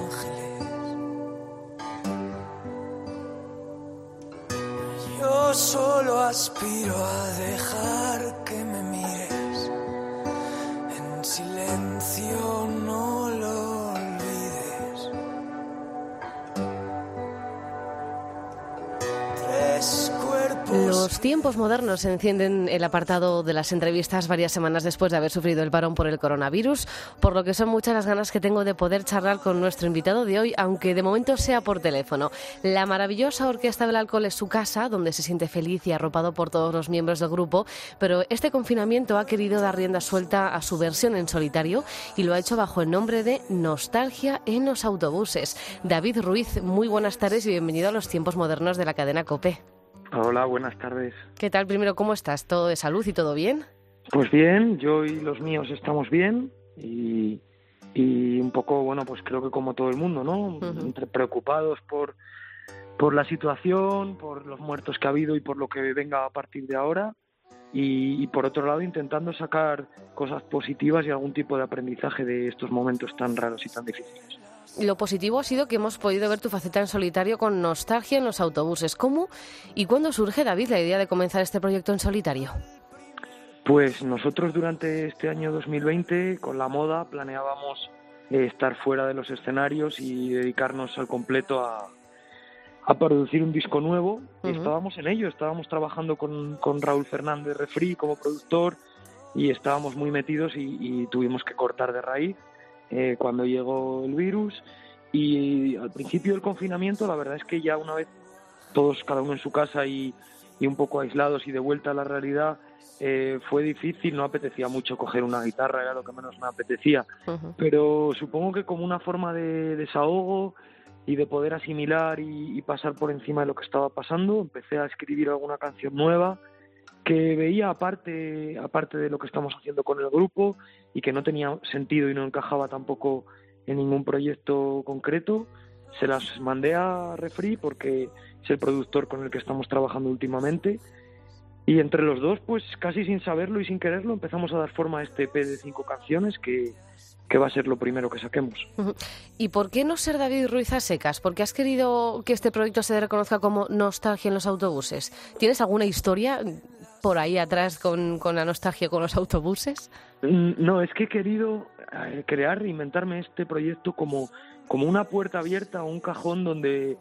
ángeles. Yo solo aspiro a dejar que me mires en silencio, no lo olvides. Tres cuerpos. Los tiempos modernos encienden el apartado de las entrevistas varias semanas después de haber sufrido el parón por el coronavirus, por lo que son muchas las ganas que tengo de poder charlar con nuestro invitado de hoy, aunque de momento sea por teléfono. La maravillosa Orquesta del Alcohol es su casa, donde se siente feliz y arropado por todos los miembros del grupo, pero este confinamiento ha querido dar rienda suelta a su versión en solitario y lo ha hecho bajo el nombre de Nostalgia en los autobuses. David Ruiz, muy buenas tardes y bienvenido a los tiempos modernos de la cadena COPE. Hola, buenas tardes. ¿Qué tal? Primero, ¿cómo estás? ¿Todo de salud y todo bien? Pues bien, yo y los míos estamos bien y un poco, bueno, pues creo que como todo el mundo, ¿no? Entre preocupados por la situación, por los muertos que ha habido y por lo que venga a partir de ahora y por otro lado intentando sacar cosas positivas y algún tipo de aprendizaje de estos momentos tan raros y tan difíciles. Lo positivo ha sido que hemos podido ver tu faceta en solitario con Nostalgia en los autobuses. ¿Cómo y cuándo surge, David, la idea de comenzar este proyecto en solitario? Pues nosotros durante este año 2020, con la moda, planeábamos estar fuera de los escenarios y dedicarnos al completo a producir un disco nuevo. Y estábamos en ello, estábamos trabajando con Raúl Fernández Refri como productor y estábamos muy metidos y tuvimos que cortar de raíz cuando llegó el virus. Y al principio del confinamiento, la verdad es que ya una vez todos, cada uno en su casa y un poco aislados y de vuelta a la realidad, fue difícil, no apetecía mucho coger una guitarra, era lo que menos me apetecía, pero supongo que como una forma de desahogo y de poder asimilar y pasar por encima de lo que estaba pasando, empecé a escribir alguna canción nueva que veía aparte de lo que estamos haciendo con el grupo y que no tenía sentido y no encajaba tampoco en ningún proyecto concreto. Se las mandé a Refri porque es el productor con el que estamos trabajando últimamente y entre los dos, pues casi sin saberlo y sin quererlo, empezamos a dar forma a este EP de 5 canciones que va a ser lo primero que saquemos. ¿Y por qué no ser David Ruiz a secas? ¿Por qué has querido que este proyecto se reconozca como Nostalgia en los autobuses? ¿Tienes alguna historia por ahí atrás con la nostalgia con los autobuses? No, es que he querido reinventarme este proyecto como una puerta abierta o un cajón donde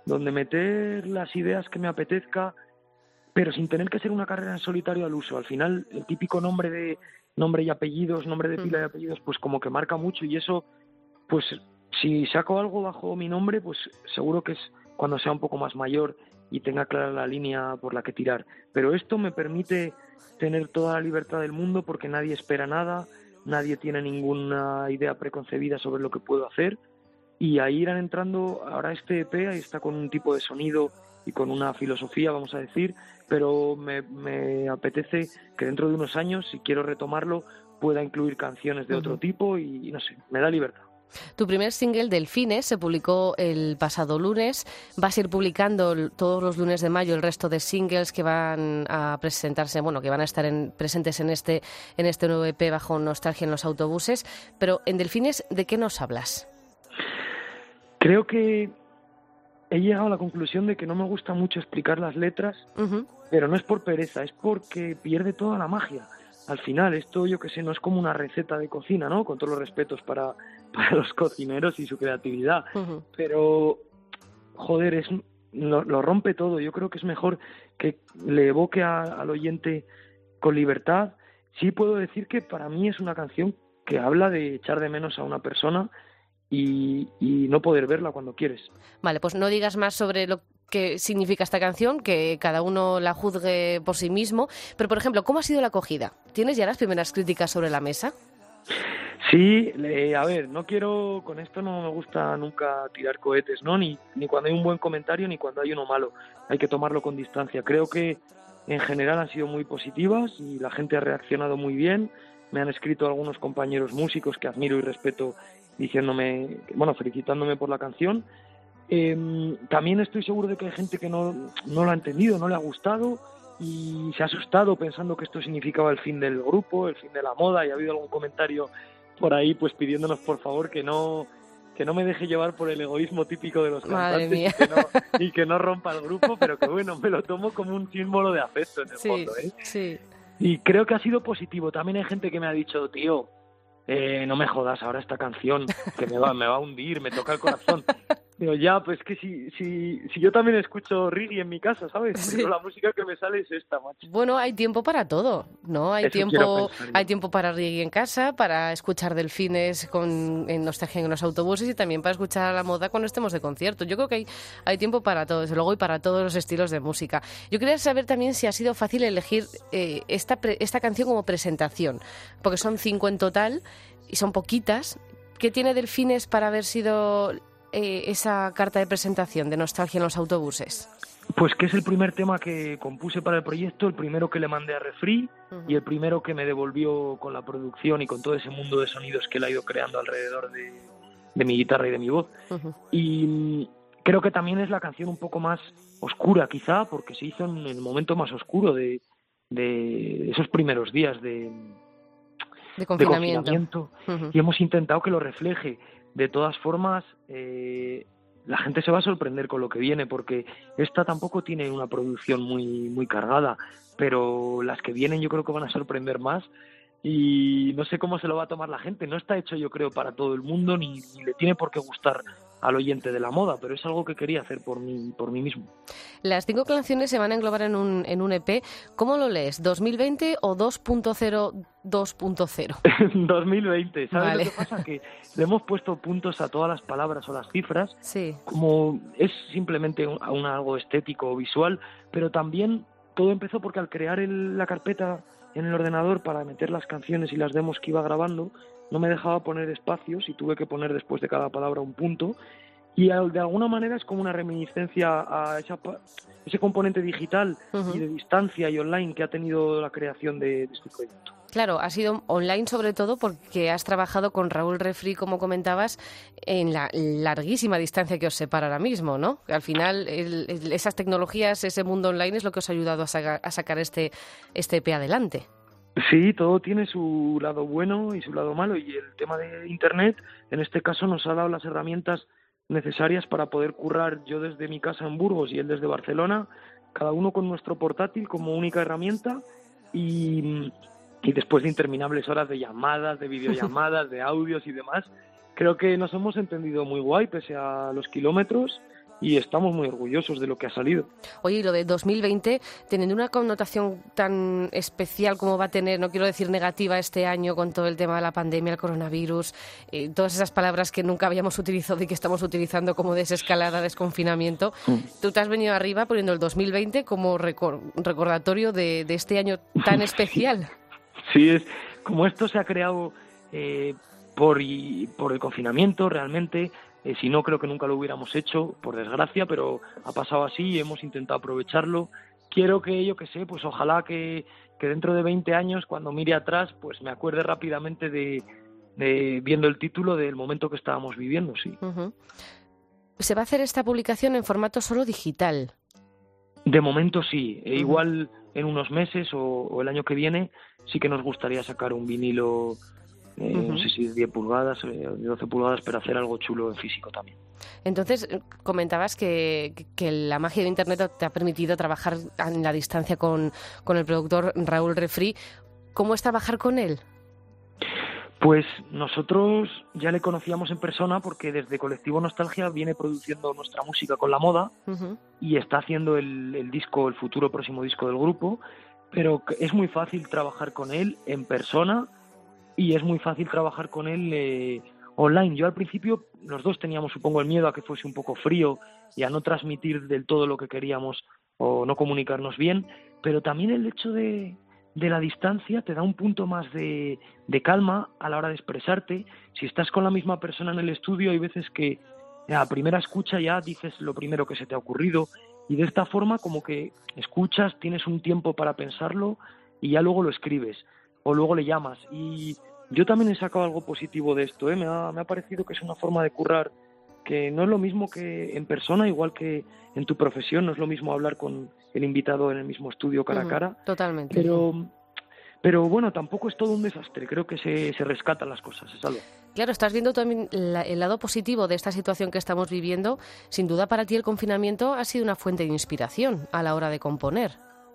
meter las ideas que me apetezca, pero sin tener que ser una carrera en solitario al uso. Al final, el típico nombre y apellidos, nombre de pila de apellidos, pues como que marca mucho y eso, pues si saco algo bajo mi nombre, pues seguro que es cuando sea un poco más mayor y tenga clara la línea por la que tirar. Pero esto me permite tener toda la libertad del mundo porque nadie espera nada, nadie tiene ninguna idea preconcebida sobre lo que puedo hacer y ahí irán entrando. Ahora este EP ahí está con un tipo de sonido y con una filosofía, vamos a decir, pero me apetece que dentro de unos años, si quiero retomarlo, pueda incluir canciones de otro tipo y no sé, me da libertad. Tu primer single, Delfines, se publicó el pasado lunes. Vas a ir publicando todos los lunes de mayo el resto de singles que van a presentarse, bueno, que van a estar presentes en este nuevo EP bajo Nostalgia en los autobuses. Pero en Delfines, ¿de qué nos hablas? Creo que he llegado a la conclusión de que no me gusta mucho explicar las letras, pero no es por pereza, es porque pierde toda la magia. Al final, esto, yo que sé, no es como una receta de cocina, ¿no? Con todos los respetos para los cocineros y su creatividad. Pero, joder, lo rompe todo. Yo creo que es mejor que le evoque al oyente con libertad. Sí puedo decir que para mí es una canción que habla de echar de menos a una persona y no poder verla cuando quieres. Vale, pues no digas más sobre lo que significa esta canción, que cada uno la juzgue por sí mismo. Pero, por ejemplo, ¿cómo ha sido la acogida? ¿Tienes ya las primeras críticas sobre la mesa? Sí, a ver, con esto no me gusta nunca tirar cohetes, ¿no? Ni cuando hay un buen comentario ni cuando hay uno malo. Hay que tomarlo con distancia. Creo que en general han sido muy positivas y la gente ha reaccionado muy bien. Me han escrito algunos compañeros músicos que admiro y respeto diciéndome, bueno, felicitándome por la canción. También estoy seguro de que hay gente que no lo ha entendido, no le ha gustado y se ha asustado pensando que esto significaba el fin del grupo, el fin de la moda, y ha habido algún comentario por ahí pues pidiéndonos por favor que no que no me deje llevar por el egoísmo típico de los Madre cantantes mía. y que no rompa el grupo, pero que bueno, me lo tomo como un símbolo de afecto en el fondo, ¿eh? Sí. Y creo que ha sido positivo. También hay gente que me ha dicho, tío, no me jodas ahora esta canción, que me va a hundir, me toca el corazón. Digo, ya, pues que si yo también escucho reggae en mi casa, ¿sabes? Sí. Pero la música que me sale es esta, macho. Bueno, hay tiempo para todo, ¿no? Hay Eso quiero tiempo, pensar yo. hay tiempo para reggae en casa, para escuchar delfines en nostalgia en los autobuses y también para escuchar a la moda cuando estemos de concierto. Yo creo que hay tiempo para todo, desde luego, y para todos los estilos de música. Yo quería saber también si ha sido fácil elegir esta canción como presentación, porque son 5 en total y son poquitas. ¿Qué tiene Delfines para haber sido esa carta de presentación de nostalgia en los autobuses? Pues que es el primer tema que compuse para el proyecto, el primero que le mandé a Refri y el primero que me devolvió con la producción y con todo ese mundo de sonidos que él ha ido creando alrededor de mi guitarra y de mi voz. Y creo que también es la canción un poco más oscura, quizá, porque se hizo en el momento más oscuro de esos primeros días de confinamiento. Y hemos intentado que lo refleje. De todas formas, la gente se va a sorprender con lo que viene, porque esta tampoco tiene una producción muy cargada, pero las que vienen yo creo que van a sorprender más y no sé cómo se lo va a tomar la gente. No está hecho, yo creo, para todo el mundo, ni le tiene por qué gustar al oyente de la moda, pero es algo que quería hacer por mí mismo. Las 5 canciones se van a englobar en un EP. ¿Cómo lo lees? ¿2020 o 2.0 2.0? 2020. ¿Sabes Vale. lo que pasa? Que le hemos puesto puntos a todas las palabras o las cifras, Sí. como es simplemente algo estético o visual, pero también todo empezó porque al crear la carpeta en el ordenador para meter las canciones y las demos que iba grabando, no me dejaba poner espacios y tuve que poner después de cada palabra un punto, y de alguna manera es como una reminiscencia a ese componente digital y de distancia y online que ha tenido la creación de este proyecto. Claro, ha sido online sobre todo porque has trabajado con Raúl Refri, como comentabas, en la larguísima distancia que os separa ahora mismo, ¿no? Al final, esas tecnologías, ese mundo online es lo que os ha ayudado a sacar este EP adelante. Sí, todo tiene su lado bueno y su lado malo, y el tema de Internet, en este caso, nos ha dado las herramientas necesarias para poder currar, yo desde mi casa en Burgos y él desde Barcelona, cada uno con nuestro portátil como única herramienta, y después de interminables horas de llamadas, de videollamadas, de audios y demás, creo que nos hemos entendido muy guay pese a los kilómetros y estamos muy orgullosos de lo que ha salido. Oye, y lo de 2020, teniendo una connotación tan especial como va a tener, no quiero decir negativa este año con todo el tema de la pandemia, el coronavirus, todas esas palabras que nunca habíamos utilizado y que estamos utilizando como desescalada, desconfinamiento, tú te has venido arriba poniendo el 2020 como recordatorio de este año tan especial. Sí, es como esto se ha creado por el confinamiento realmente. Si no, creo que nunca lo hubiéramos hecho, por desgracia, pero ha pasado así y hemos intentado aprovecharlo. Quiero que, yo que sé, pues ojalá que dentro de 20 años, cuando mire atrás, pues me acuerde rápidamente de viendo el título del momento que estábamos viviendo, sí. ¿Se va a hacer esta publicación en formato solo digital? De momento sí. Igual en unos meses o el año que viene sí que nos gustaría sacar un vinilo. No sé si de 10 pulgadas o de 12 pulgadas, pero hacer algo chulo en físico también. Entonces, comentabas que la magia de Internet te ha permitido trabajar en la distancia con el productor Raúl Refri. ¿Cómo es trabajar con él? Pues nosotros ya le conocíamos en persona porque desde Colectivo Nostalgia viene produciendo nuestra música con la moda y está haciendo el futuro próximo disco del grupo, pero es muy fácil trabajar con él en persona. Y es muy fácil trabajar con él online. Yo al principio, los dos teníamos, supongo, el miedo a que fuese un poco frío y a no transmitir del todo lo que queríamos o no comunicarnos bien, pero también el hecho de la distancia te da un punto más de calma a la hora de expresarte. Si estás con la misma persona en el estudio, hay veces que a primera escucha ya dices lo primero que se te ha ocurrido, y de esta forma como que escuchas, tienes un tiempo para pensarlo y ya luego lo escribes. O luego le llamas. Y yo también he sacado algo positivo de esto, ¿eh? Me ha parecido que es una forma de currar que no es lo mismo que en persona, igual que en tu profesión, no es lo mismo hablar con el invitado en el mismo estudio cara a cara. Totalmente. Pero bueno, tampoco es todo un desastre, creo que se rescatan las cosas, se salva. Claro, estás viendo también el lado positivo de esta situación que estamos viviendo. Sin duda para ti el confinamiento ha sido una fuente de inspiración a la hora de componer.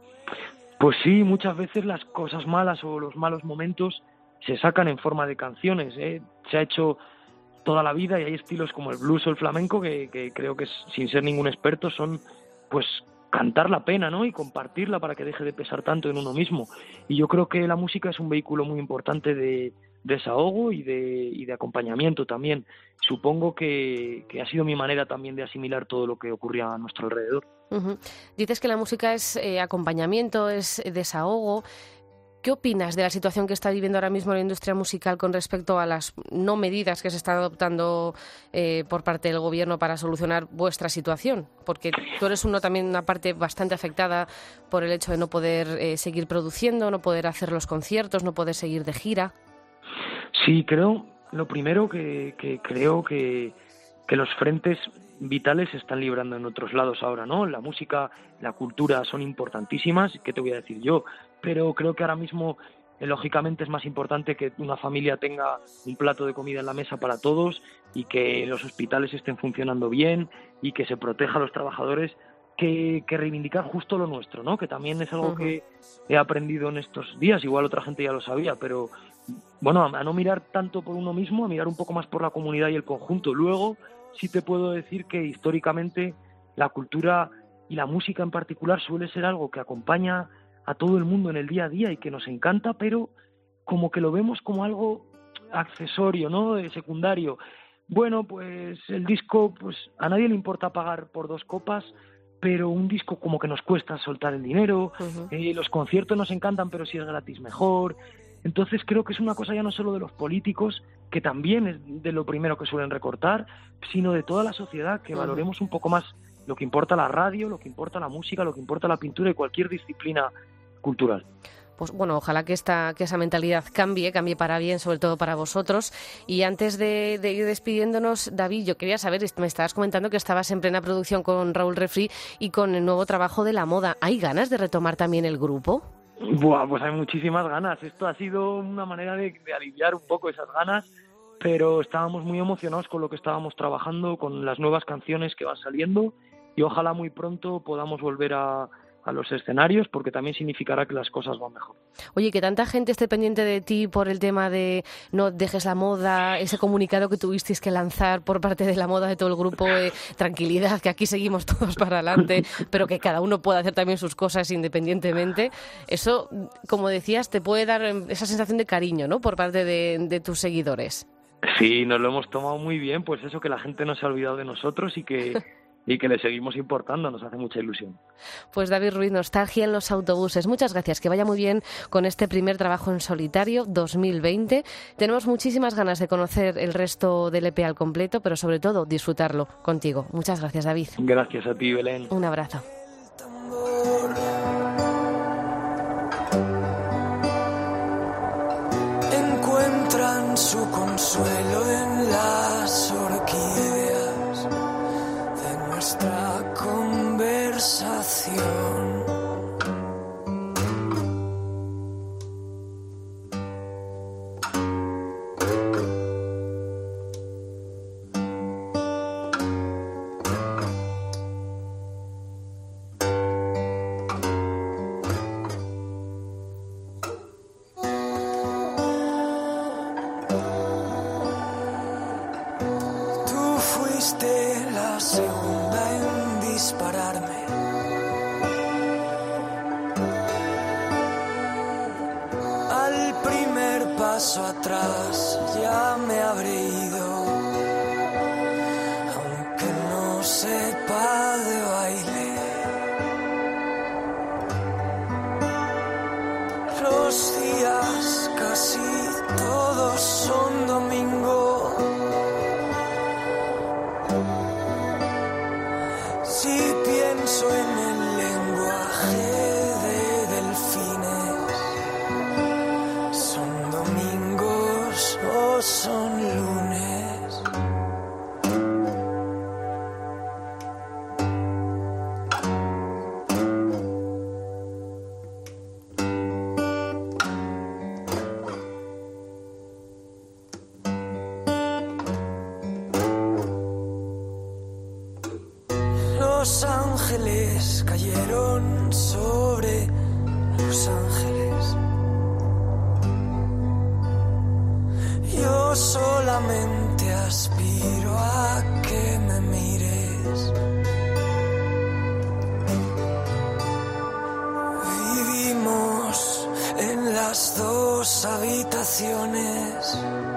Pues sí, muchas veces las cosas malas o los malos momentos se sacan en forma de canciones, ¿eh? Se ha hecho toda la vida y hay estilos como el blues o el flamenco que creo que sin ser ningún experto son pues cantar la pena, ¿no? Y compartirla para que deje de pesar tanto en uno mismo. Y yo creo que la música es un vehículo muy importante de desahogo y de acompañamiento también. Supongo que ha sido mi manera también de asimilar todo lo que ocurría a nuestro alrededor. Uh-huh. Dices que la música es acompañamiento, es desahogo. ¿Qué opinas de la situación que está viviendo ahora mismo la industria musical con respecto a las no medidas que se están adoptando por parte del gobierno para solucionar vuestra situación? Porque tú eres también una parte bastante afectada por el hecho de no poder seguir produciendo, no poder hacer los conciertos, no poder seguir de gira. Sí, lo primero que creo que los frentes vitales se están librando en otros lados ahora, ¿no? La música, la cultura son importantísimas, ¿qué te voy a decir yo? Pero creo que ahora mismo, lógicamente, es más importante que una familia tenga un plato de comida en la mesa para todos y que los hospitales estén funcionando bien y que se proteja a los trabajadores, que reivindicar justo lo nuestro, ¿no? Que también es algo que he aprendido en estos días, igual otra gente ya lo sabía, pero bueno, a no mirar tanto por uno mismo, a mirar un poco más por la comunidad y el conjunto. Luego, sí te puedo decir que históricamente la cultura y la música en particular suele ser algo que acompaña a todo el mundo en el día a día y que nos encanta, pero como que lo vemos como algo accesorio, ¿no? Secundario. Bueno, pues el disco, pues a nadie le importa pagar por 2 copas, pero un disco como que nos cuesta soltar el dinero, los conciertos nos encantan, pero si es gratis mejor. Entonces creo que es una cosa ya no solo de los políticos, que también es de lo primero que suelen recortar, sino de toda la sociedad, que valoremos un poco más lo que importa la radio, lo que importa la música, lo que importa la pintura y cualquier disciplina cultural. Pues bueno, ojalá que esa mentalidad cambie para bien, sobre todo para vosotros. Y antes de ir despidiéndonos, David, yo quería saber, me estabas comentando que estabas en plena producción con Raúl Refri y con el nuevo trabajo de La Moda. ¿Hay ganas de retomar también el grupo? Buah, pues hay muchísimas ganas. Esto ha sido una manera de aliviar un poco esas ganas, pero estábamos muy emocionados con lo que estábamos trabajando, con las nuevas canciones que van saliendo y ojalá muy pronto podamos volver a los escenarios, porque también significará que las cosas van mejor. Oye, que tanta gente esté pendiente de ti por el tema de no dejes la moda, ese comunicado que tuvisteis que lanzar por parte de La Moda, de todo el grupo, tranquilidad, que aquí seguimos todos para adelante, pero que cada uno pueda hacer también sus cosas independientemente. Eso, como decías, te puede dar esa sensación de cariño, ¿no?, por parte de tus seguidores. Sí, nos lo hemos tomado muy bien, pues eso, que la gente no se ha olvidado de nosotros y que le seguimos importando, nos hace mucha ilusión. Pues David Ruiz, Nostalgia en los autobuses. Muchas gracias, que vaya muy bien con este primer trabajo en solitario 2020. Tenemos muchísimas ganas de conocer el resto del EP al completo, pero sobre todo disfrutarlo contigo. Muchas gracias, David. Gracias a ti, Belén. Un abrazo. Encuentran su consuelo en las orquídeas de nuestra conversación. La segunda en dispararme. Al primer paso atrás ya me habré ido, aunque no sepa de baile. Los días casi todos son domingo. Si pienso en el lenguaje de delfines, ¿son domingos o son lunes? los ángeles cayeron sobre Los Ángeles. Yo solamente aspiro a que me mires. Vivimos en las dos habitaciones.